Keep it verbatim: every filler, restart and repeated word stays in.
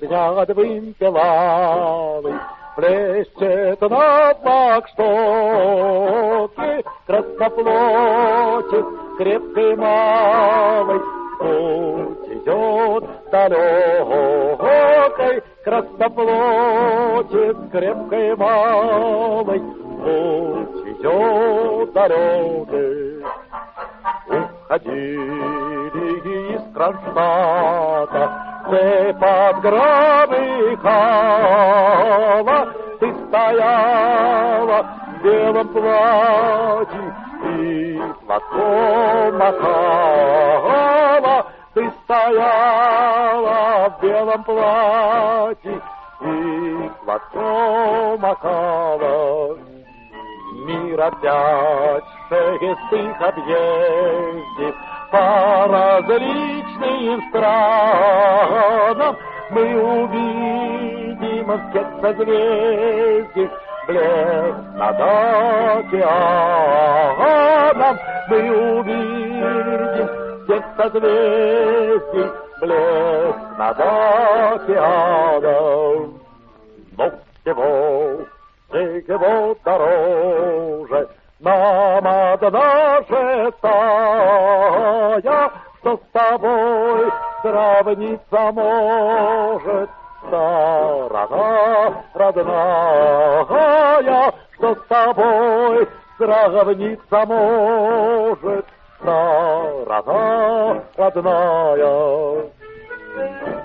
над вымпелами, плещет на флагштоке красноплотец крепкой малой. Путь идет далекой, красноплотец крепкой малой. Путь идет далекой. Уходили из Кронштадта цепь гробыхала. Ты стояла в белом платье и платком махала. Ты стояла в белом платье и платком махала. Мир опять шестых объездит по различным странам. Мы увидим всех созвездий блеск над океаном. Мы увидим всех созвездий блеск над океаном. Но всего всего дороже нам одна шестая, что с тобой сравниться может сторона родная, что с тобой сравниться может сторона родная.